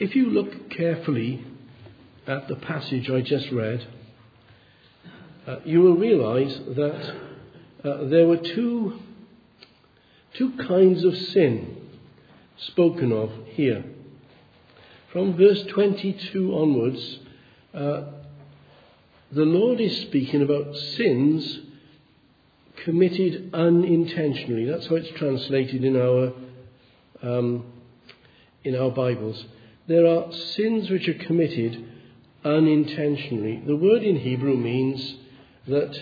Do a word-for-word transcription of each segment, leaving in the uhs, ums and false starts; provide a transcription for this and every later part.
if you look carefully at the passage I just read, uh, you will realize that uh, there were two, two kinds of sin spoken of here. From verse twenty-two onwards, uh, the Lord is speaking about sins committed unintentionally. That's how it's translated in our um, in our Bibles. There are sins which are committed unintentionally. The word in Hebrew means that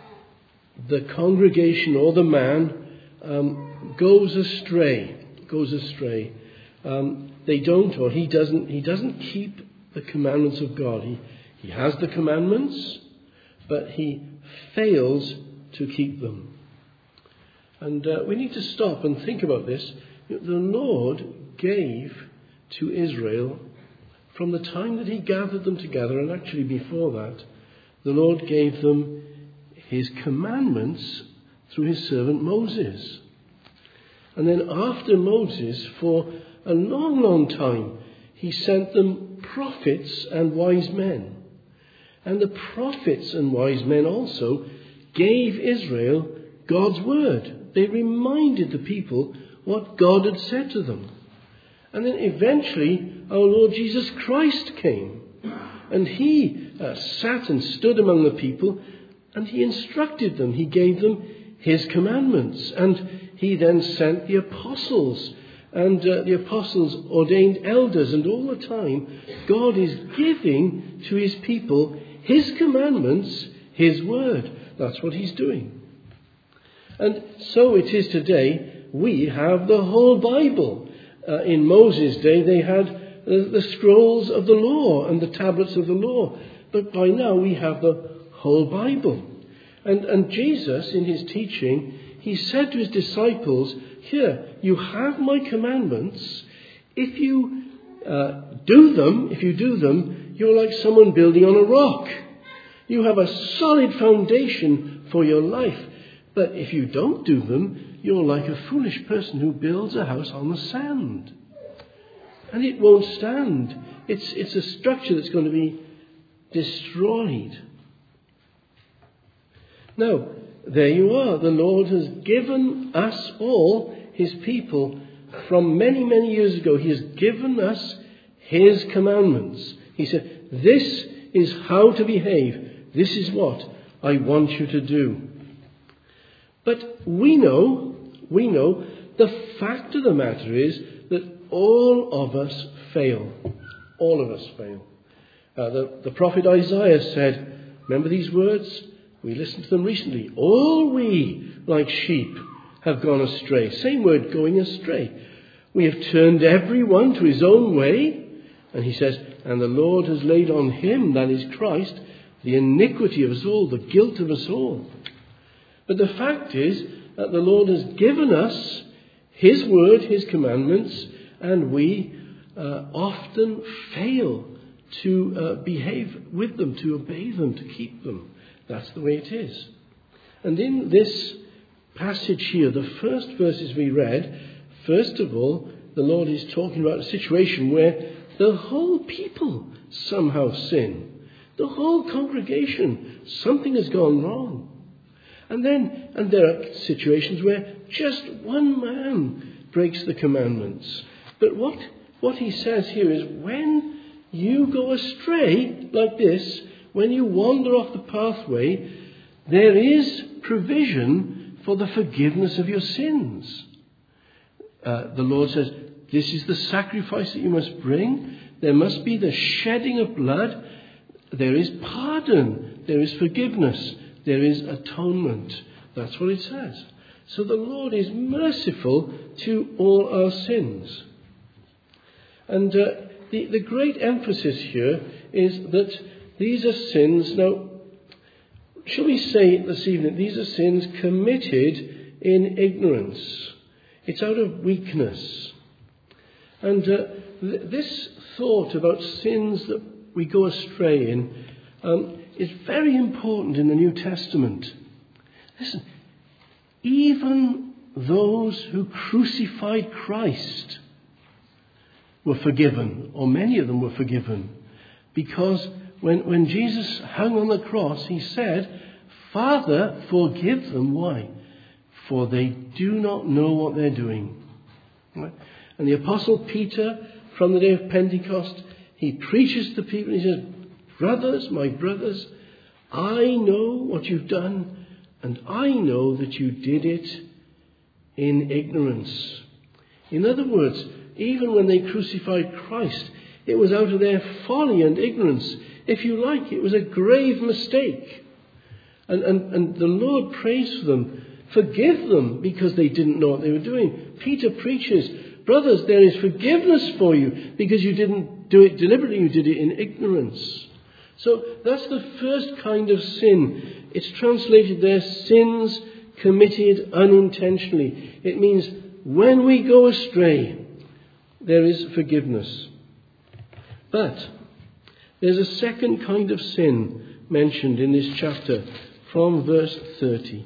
the congregation or the man um, goes astray. Goes astray. Um, they don't, or he doesn't. He doesn't keep the commandments of God. He he has the commandments, but he fails to keep them. And uh, we need to stop and think about this. The Lord gave to Israel, from the time that he gathered them together, and actually before that, the Lord gave them his commandments through his servant Moses. And then after Moses, for a long, long time, he sent them prophets and wise men. And the prophets and wise men also gave Israel God's word. They reminded the people what God had said to them. And then eventually our Lord Jesus Christ came. And he uh, sat and stood among the people, and he instructed them. He gave them his commandments. And he then sent the apostles. And uh, the apostles ordained elders. And all the time God is giving to his people his commandments, his word. That's what he's doing. And so it is today. We have the whole Bible. Uh, in Moses' day, they had uh, the scrolls of the law and the tablets of the law. But by now, we have the whole Bible. And, and Jesus, in his teaching, he said to his disciples, here, you have my commandments. If you uh, do them, if you do them, you're like someone building on a rock. You have a solid foundation for your life. But if you don't do them, you're like a foolish person who builds a house on the sand. And it won't stand. It's, it's a structure that's going to be destroyed. Now, there you are. The Lord has given us all, his people, from many, many years ago. He has given us his commandments. He said, this is how to behave. This is what I want you to do. But we know, we know, the fact of the matter is that all of us fail. All of us fail. Uh, the, the prophet Isaiah said, remember these words? We listened to them recently. All we, like sheep, have gone astray. Same word, going astray. We have turned everyone to his own way. And he says, and the Lord has laid on him, that is Christ, the iniquity of us all, the guilt of us all. But the fact is that the Lord has given us his word, his commandments, and we uh, often fail to uh, behave with them, to obey them, to keep them. That's the way it is. And in this passage here, the first verses we read, first of all, the Lord is talking about a situation where the whole people somehow sin. The whole congregation, something has gone wrong. And then, and there are situations where just one man breaks the commandments. But what, what he says here is, when you go astray like this, when you wander off the pathway, there is provision for the forgiveness of your sins. Uh, the Lord says, this is the sacrifice that you must bring. There must be the shedding of blood. There is pardon. There is forgiveness. There is atonement. That's what it says. So the Lord is merciful to all our sins. And uh, the, the great emphasis here is that these are sins. Now, shall we say this evening, these are sins committed in ignorance. It's out of weakness. And uh, th- this thought about sins that we go astray in um, is very important in the New Testament. Listen, even those who crucified Christ were forgiven, or many of them were forgiven, because when, when Jesus hung on the cross, he said, Father, forgive them. Why? For they do not know what they're doing. Right? And the Apostle Peter, from the day of Pentecost, he preaches to people and he says, brothers, my brothers, I know what you've done, and I know that you did it in ignorance. In other words, even when they crucified Christ, it was out of their folly and ignorance. If you like, it was a grave mistake. And, and, and the Lord prays for them. Forgive them because they didn't know what they were doing. Peter preaches, brothers, there is forgiveness for you because you didn't do it deliberately, you did it in ignorance. So that's the first kind of sin. It's translated there, sins committed unintentionally. It means when we go astray, there is forgiveness. But there's a second kind of sin mentioned in this chapter from verse thirty.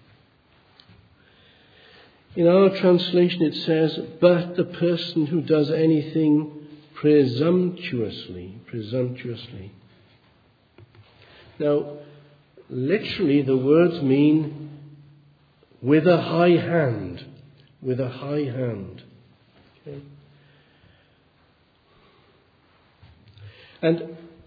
In our translation it says, but the person who does anything presumptuously, presumptuously. Now, literally the words mean with a high hand, with a high hand. Okay. And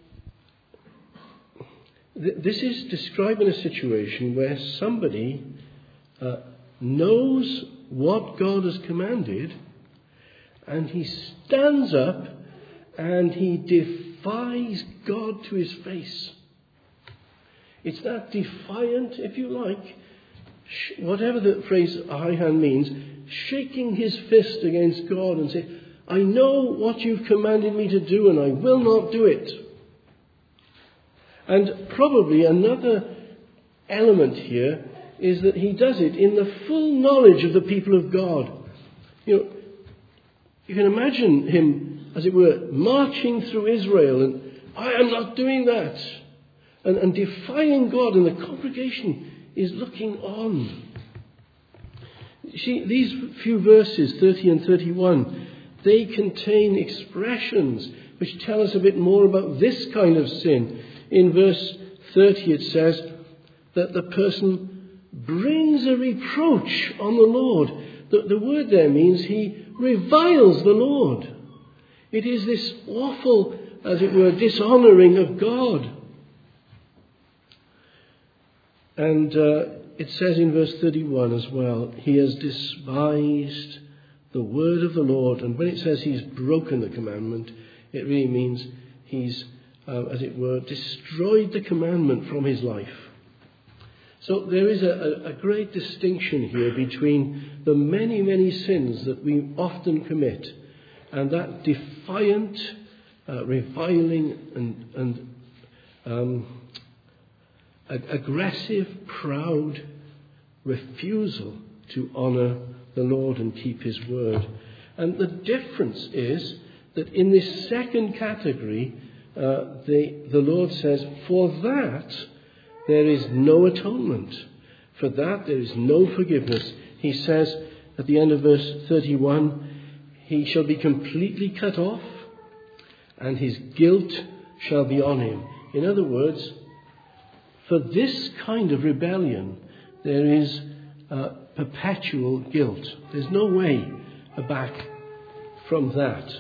th- this is describing a situation where somebody uh, knows what God has commanded, and he stands up and he defies God to his face. It's that defiant, if you like, sh- whatever the phrase high hand means, shaking his fist against God and say, I know what you've commanded me to do and I will not do it. And probably another element here is that he does it in the full knowledge of the people of God. You know, you can imagine him, as it were, marching through Israel and, I am not doing that. And, and defying God, and the congregation is looking on. You see, these few verses, thirty and thirty-one, they contain expressions which tell us a bit more about this kind of sin. In verse thirty it says that the person brings a reproach on the Lord. The, the word there means he reviles the Lord. It is this awful, as it were, dishonouring of God. And uh, it says in verse thirty-one as well, he has despised the word of the Lord. And when it says he's broken the commandment, it really means he's, uh, as it were, destroyed the commandment from his life. So there is a, a great distinction here between the many, many sins that we often commit and that defiant, uh, reviling and, and um, aggressive, proud refusal to honour the Lord and keep his word. And the difference is that in this second category, uh, the, the Lord says, for that there is no atonement. For that there is no forgiveness. He says at the end of verse thirty-one, he shall be completely cut off and his guilt shall be on him. In other words, for this kind of rebellion, there is uh, perpetual guilt. There's no way back from that.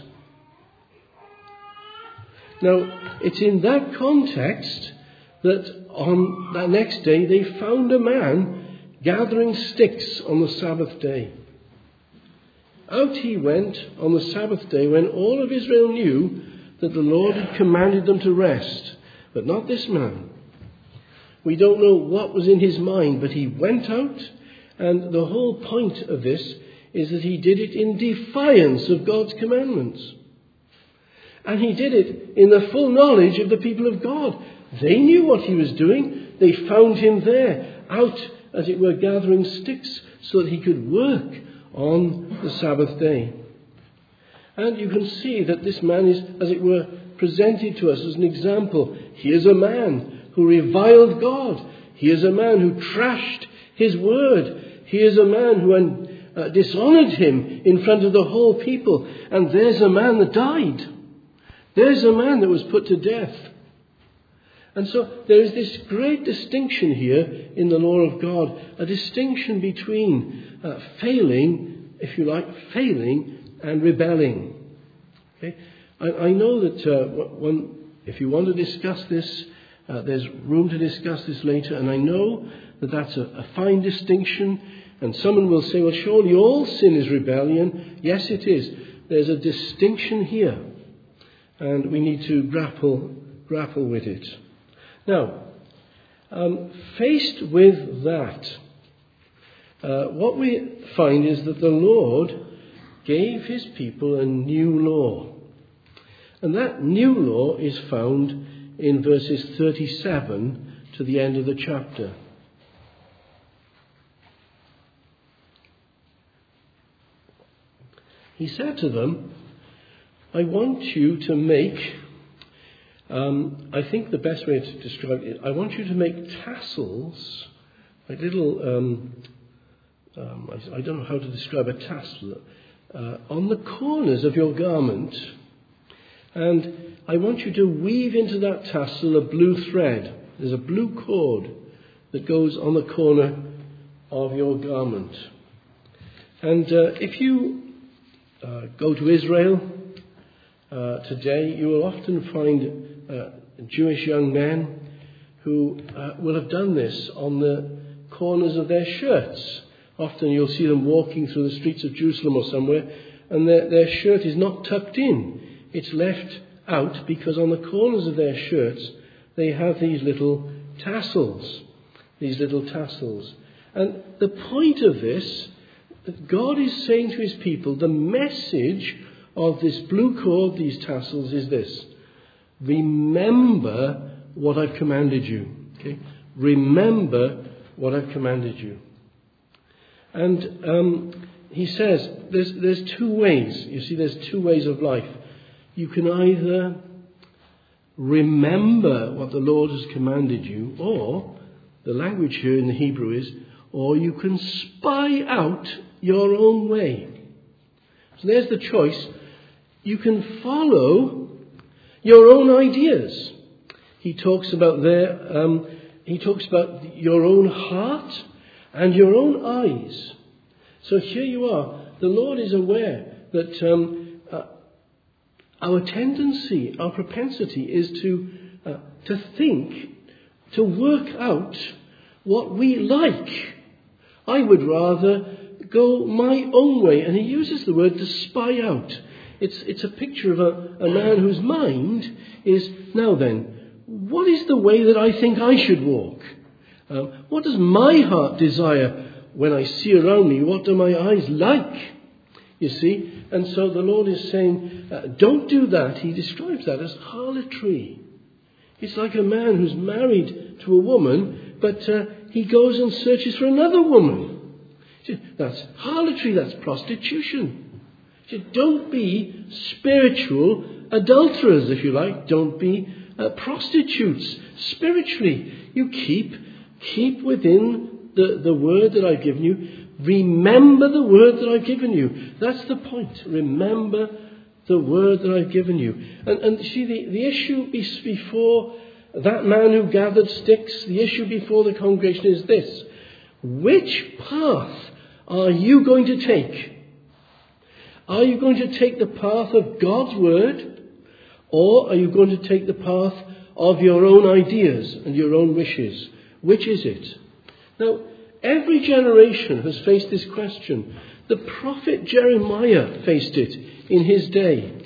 Now, it's in that context that on that next day they found a man gathering sticks on the Sabbath day. Out he went on the Sabbath day when all of Israel knew that the Lord had commanded them to rest, but not this man. We don't know what was in his mind, but he went out, and the whole point of this is that he did it in defiance of God's commandments. And he did it in the full knowledge of the people of God. They knew what he was doing. They found him there, out, as it were, gathering sticks so that he could work on the Sabbath day. And you can see that this man is, as it were, presented to us as an example. Here's a man who reviled God. He is a man who trashed his word. He is a man who uh, dishonoured him in front of the whole people. And there's a man that died. There's a man that was put to death. And so there is this great distinction here in the law of God, a distinction between uh, failing, if you like, failing and rebelling. Okay? I, I know that uh, one, if you want to discuss this, uh, there's room to discuss this later, and I know that that's a, a fine distinction, and someone will say, well, surely all sin is rebellion. Yes, it is. There's a distinction here, and we need to grapple, grapple with it. Now, um, faced with that, uh, what we find is that the Lord gave his people a new law. And that new law is found in verses thirty-seven to the end of the chapter. He said to them, I want you to make... Um, I think the best way to describe it, I want you to make tassels, like little, um, um, I, I don't know how to describe a tassel, uh, on the corners of your garment. And I want you to weave into that tassel a blue thread. There's a blue cord that goes on the corner of your garment. And uh, if you uh, go to Israel uh, today, you will often find Uh, Jewish young men who uh, will have done this on the corners of their shirts. Often you'll see them walking through the streets of Jerusalem or somewhere, and their, their shirt is not tucked in. It's left out because on the corners of their shirts they have these little tassels. These little tassels. And the point of this, that God is saying to his people, the message of this blue cord, these tassels, is this. Remember what I've commanded you. Okay? Remember what I've commanded you. And um, he says there's, there's two ways. You see, there's two ways of life. You can either remember what the Lord has commanded you, or, the language here in the Hebrew is, or you can spy out your own way. So there's the choice. You can follow your own ideas. He talks about there. Um, he talks about your own heart and your own eyes. So here you are. The Lord is aware that um, uh, our tendency, our propensity, is to uh, to think, to work out what we like. I would rather go my own way, and he uses the word to spy out. It's, it's a picture of a, a man whose mind is, now then, what is the way that I think I should walk? Um, what does my heart desire when I see around me? What do my eyes like? You see? And so the Lord is saying, uh, don't do that. He describes that as harlotry. It's like a man who's married to a woman, but uh, he goes and searches for another woman. See, that's harlotry, that's prostitution. Don't be spiritual adulterers, if you like. Don't be uh, prostitutes spiritually. You keep keep within the, the word that I've given you. Remember the word that I've given you. That's the point. Remember the word that I've given you. And, and see, the, the issue before that man who gathered sticks, the issue before the congregation is this. Which path are you going to take? Are you going to take the path of God's word, or are you going to take the path of your own ideas and your own wishes? Which is it? Now, every generation has faced this question. The prophet Jeremiah faced it in his day.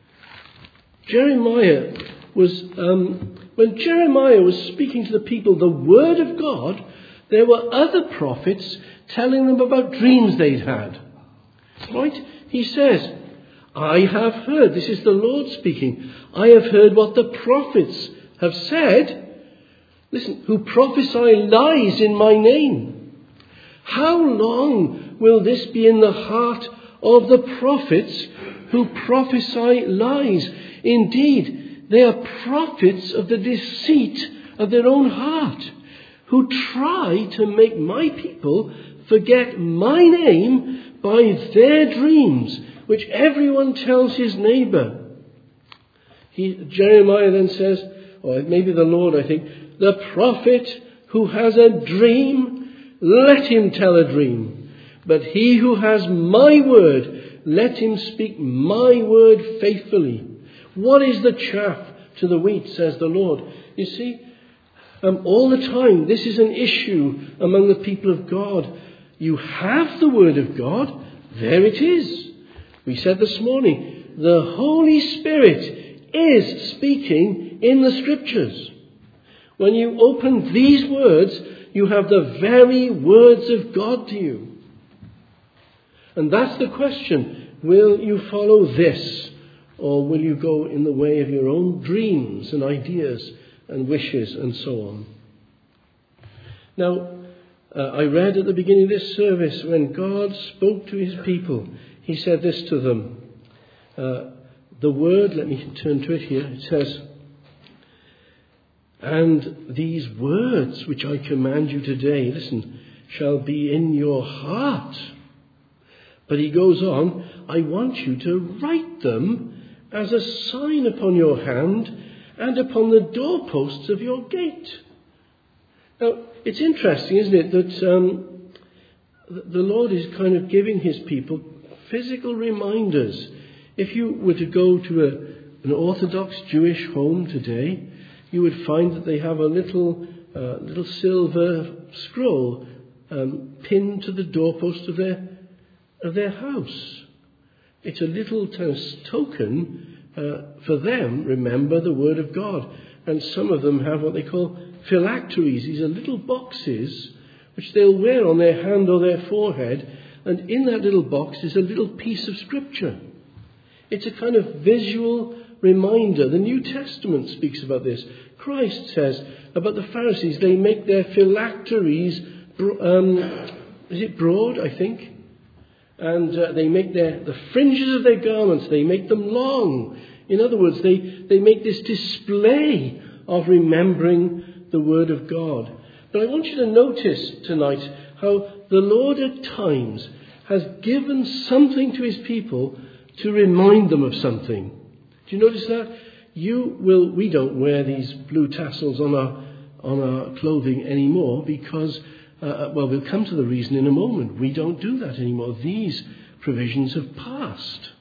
Jeremiah was, um, when Jeremiah was speaking to the people the word of God, there were other prophets telling them about dreams they'd had. Right? He says, I have heard, this is the Lord speaking, I have heard what the prophets have said, listen, who prophesy lies in my name. How long will this be in the heart of the prophets who prophesy lies? Indeed, they are prophets of the deceit of their own heart, who try to make my people forget my name by their dreams, which everyone tells his neighbour. He, Jeremiah then says, or maybe the Lord, I think, the prophet who has a dream, let him tell a dream. But he who has my word, let him speak my word faithfully. What is the chaff to the wheat, says the Lord. You see, um, all the time, this is an issue among the people of God. You have the word of God, there it is. We said this morning, the Holy Spirit is speaking in the Scriptures. When you open these words, you have the very words of God to you. And that's the question. Will you follow this, or will you go in the way of your own dreams and ideas and wishes and so on? Now, uh, I read at the beginning of this service, when God spoke to his people, he said this to them. Uh, the word, let me turn to it here, it says, and these words which I command you today, listen, shall be in your heart. But he goes on, I want you to write them as a sign upon your hand and upon the doorposts of your gate. Now, it's interesting, isn't it, that um, the Lord is kind of giving his people physical reminders. If you were to go to a, an Orthodox Jewish home today, you would find that they have a little uh, little silver scroll um, pinned to the doorpost of their of their house. It's a little token uh, for them, remember the word of God. And some of them have what they call phylacteries. These are little boxes which they'll wear on their hand or their forehead. And in that little box is a little piece of scripture. It's a kind of visual reminder. The New Testament speaks about this. Christ says about the Pharisees, they make their phylacteries, um, is it broad, I think? And uh, they make their, the fringes of their garments, they make them long. In other words, they, they make this display of remembering the word of God. But I want you to notice tonight how the Lord at times has given something to his people to remind them of something. Do you notice that? You will, we don't wear these blue tassels on our, on our clothing anymore because Uh, well, we'll come to the reason in a moment. We don't do that anymore. These provisions have passed.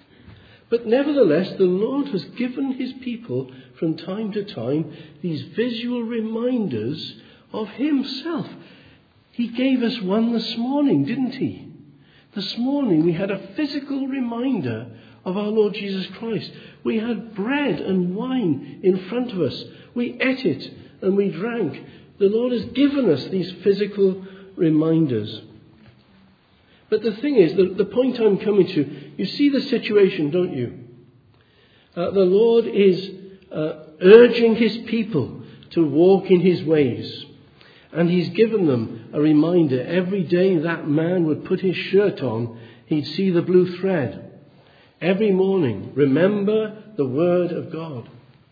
But nevertheless, the Lord has given his people from time to time these visual reminders of himself. He gave us one this morning, didn't he? This morning we had a physical reminder of our Lord Jesus Christ. We had bread and wine in front of us. We ate it and we drank. The Lord has given us these physical reminders. But the thing is, the, the point I'm coming to, you see the situation, don't you? Uh, the Lord is uh, urging his people to walk in his ways. And he's given them a reminder. Every day that man would put his shirt on, he'd see the blue thread. Every morning, remember the word of God.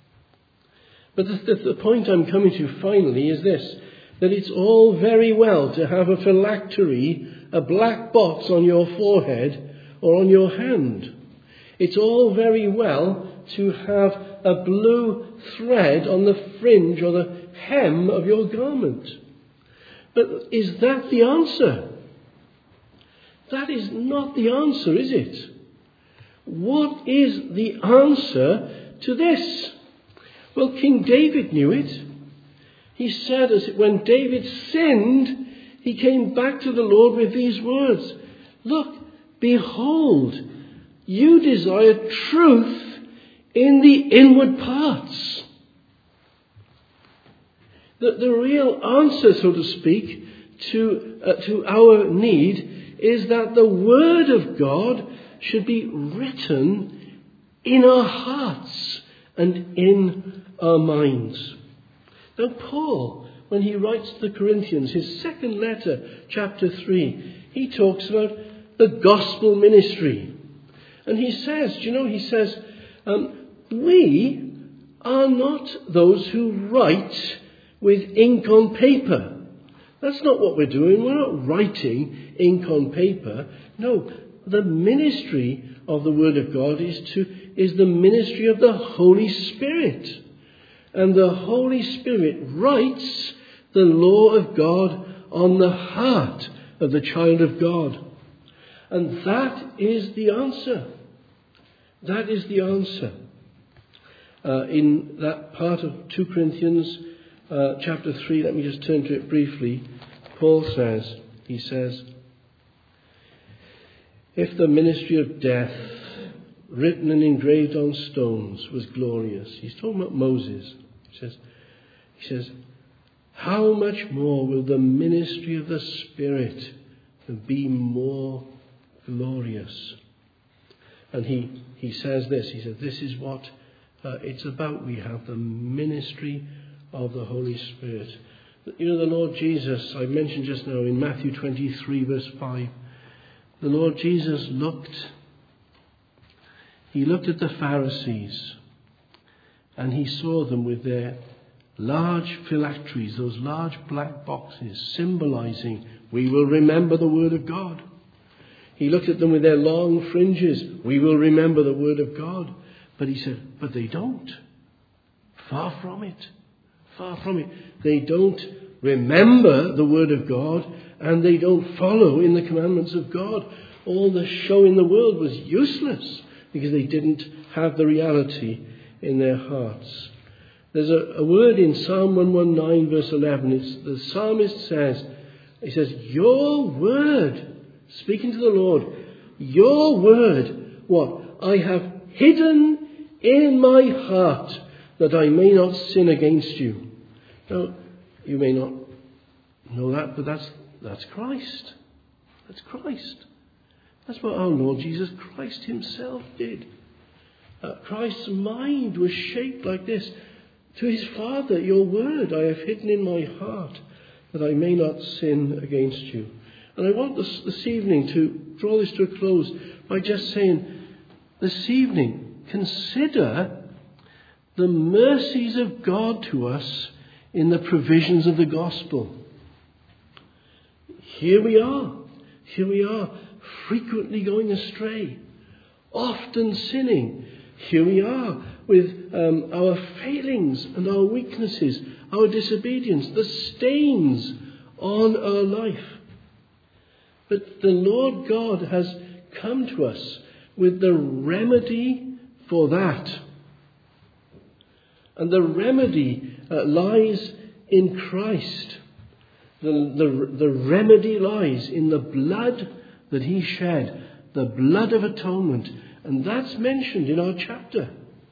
But the, the, the point I'm coming to finally is this, that it's all very well to have a phylactery, a black box on your forehead or on your hand. It's all very well to have a blue thread on the fringe or the hem of your garment. But is that the answer? That is not the answer, is it? What is the answer to this? Well, King David knew it. He said, as when David sinned, he came back to the Lord with these words. Look, behold, you desire truth in the inward parts. The, the real answer, so to speak, to, uh, to our need is that the word of God should be written in our hearts and in our minds. Now Paul, when he writes to the Corinthians, his second letter, chapter three, he talks about the gospel ministry. And he says, do you know, he says, um, we are not those who write with ink on paper. That's not what we're doing. We're not writing ink on paper. No, the ministry of the Word of God is to is the ministry of the Holy Spirit. And the Holy Spirit writes the law of God on the heart of the child of God. And that is the answer. That is the answer. Uh, in that part of two Corinthians uh, chapter three, let me just turn to it briefly. Paul says, he says, if the ministry of death, written and engraved on stones, was glorious. He's talking about Moses. He says, he says, how much more will the ministry of the Spirit be more glorious? And he, he says this, he says, this is what uh, it's about. We have the ministry of the Holy Spirit. You know, the Lord Jesus, I mentioned just now in Matthew twenty-three verse five, the Lord Jesus looked, he looked at the Pharisees and he saw them with their large phylacteries, those large black boxes symbolizing, we will remember the Word of God. He looked at them with their long fringes, we will remember the Word of God. But he said, but they don't. Far from it. Far from it. They don't remember the Word of God and they don't follow in the commandments of God. All the show in the world was useless because they didn't have the reality in their hearts. There's a, a word in Psalm one nineteen verse eleven. It's, the psalmist says, he says, your word, speaking to the Lord, your word, what? I have hidden in my heart that I may not sin against you. Now, you may not know that, but that's that's Christ. That's Christ. That's what our Lord Jesus Christ himself did. Uh, Christ's mind was shaped like this. To his Father, your word I have hidden in my heart that I may not sin against you. And I want this, this evening to draw this to a close by just saying, this evening, consider the mercies of God to us in the provisions of the gospel. Here we are. Here we are, frequently going astray, often sinning. Here we are with um, our failings and our weaknesses, our disobedience, the stains on our life. But the Lord God has come to us with the remedy for that. And the remedy uh, lies in Christ. The, the, the remedy lies in the blood that he shed, the blood of atonement. And that's mentioned in our chapter.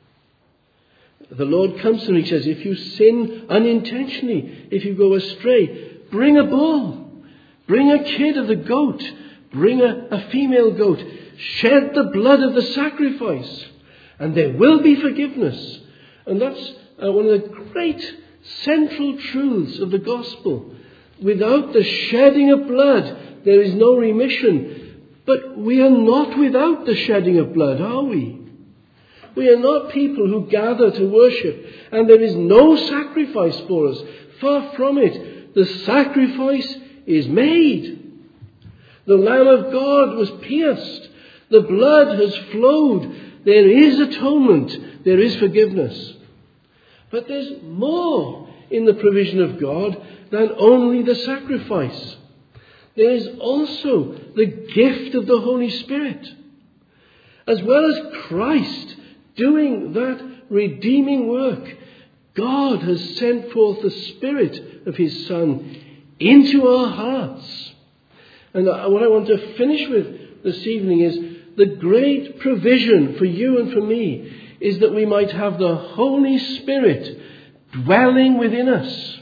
The Lord comes and he says, if you sin unintentionally, if you go astray, bring a bull, bring a kid of the goat, bring a, a female goat, shed the blood of the sacrifice, and there will be forgiveness. And that's uh, one of the great central truths of the gospel. Without the shedding of blood, there is no remission. But we are not without the shedding of blood, are we? We are not people who gather to worship and there is no sacrifice for us. Far from it. The sacrifice is made. The Lamb of God was pierced. The blood has flowed. There is atonement. There is forgiveness. But there's more in the provision of God than only the sacrifice. There is also the gift of the Holy Spirit. As well as Christ doing that redeeming work, God has sent forth the Spirit of his Son into our hearts. And what I want to finish with this evening is the great provision for you and for me is that we might have the Holy Spirit dwelling within us.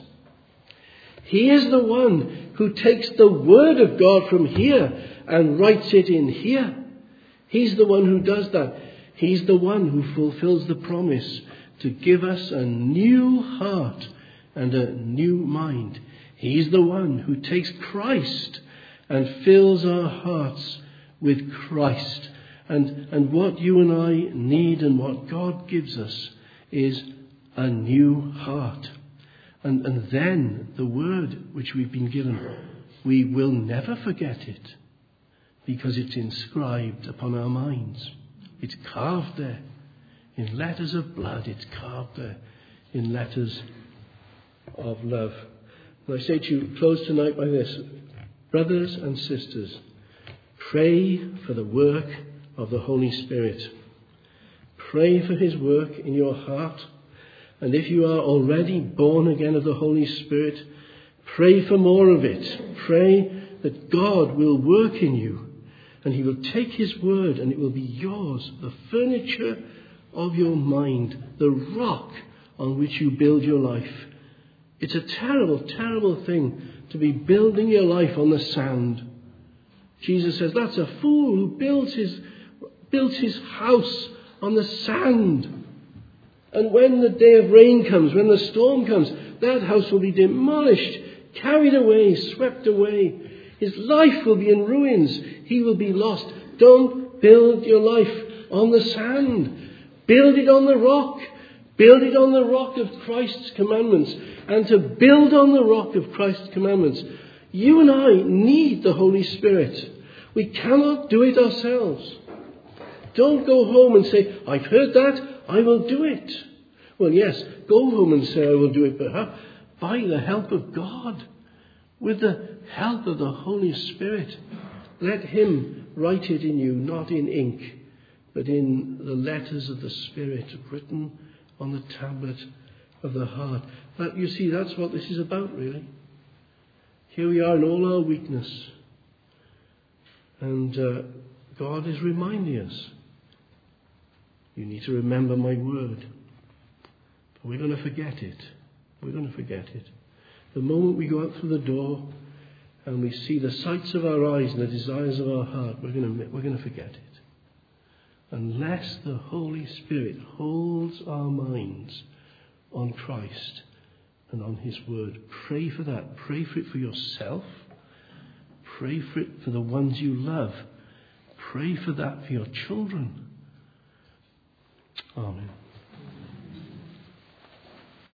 He is the one who takes the Word of God from here and writes it in here. He's the one who does that. He's the one who fulfills the promise to give us a new heart and a new mind. He's the one who takes Christ and fills our hearts with Christ. And, and what you and I need and what God gives us is a new heart. And, and then the word which we've been given, we will never forget it because it's inscribed upon our minds. It's carved there in letters of blood. It's carved there in letters of love. And I say to you, close tonight by this. Brothers and sisters, pray for the work of the Holy Spirit. Pray for his work in your heart. And if you are already born again of the Holy Spirit, pray for more of it. Pray that God will work in you and he will take his word and it will be yours, the furniture of your mind, the rock on which you build your life. It's a terrible, terrible thing to be building your life on the sand. Jesus says that's a fool who builds his, builds his house on the sand. And when the day of rain comes, when the storm comes, that house will be demolished, carried away, swept away. His life will be in ruins. He will be lost. Don't build your life on the sand. Build it on the rock. Build it on the rock of Christ's commandments. And to build on the rock of Christ's commandments, you and I need the Holy Spirit. We cannot do it ourselves. Don't go home and say, I've heard that, I will do it. Well, yes, go home and say, I will do it, but how? By the help of God, with the help of the Holy Spirit. Let him write it in you, not in ink, but in the letters of the Spirit written on the tablet of the heart. That, you see, that's what this is about, really. Here we are in all our weakness. And uh, God is reminding us, you need to remember my word. But we're going to forget it. We're going to forget it. The moment we go out through the door and we see the sights of our eyes and the desires of our heart, we're going to, we're going to forget it. Unless the Holy Spirit holds our minds on Christ and on his word. Pray for that. Pray for it for yourself. Pray for it for the ones you love. Pray for that for your children. Amen.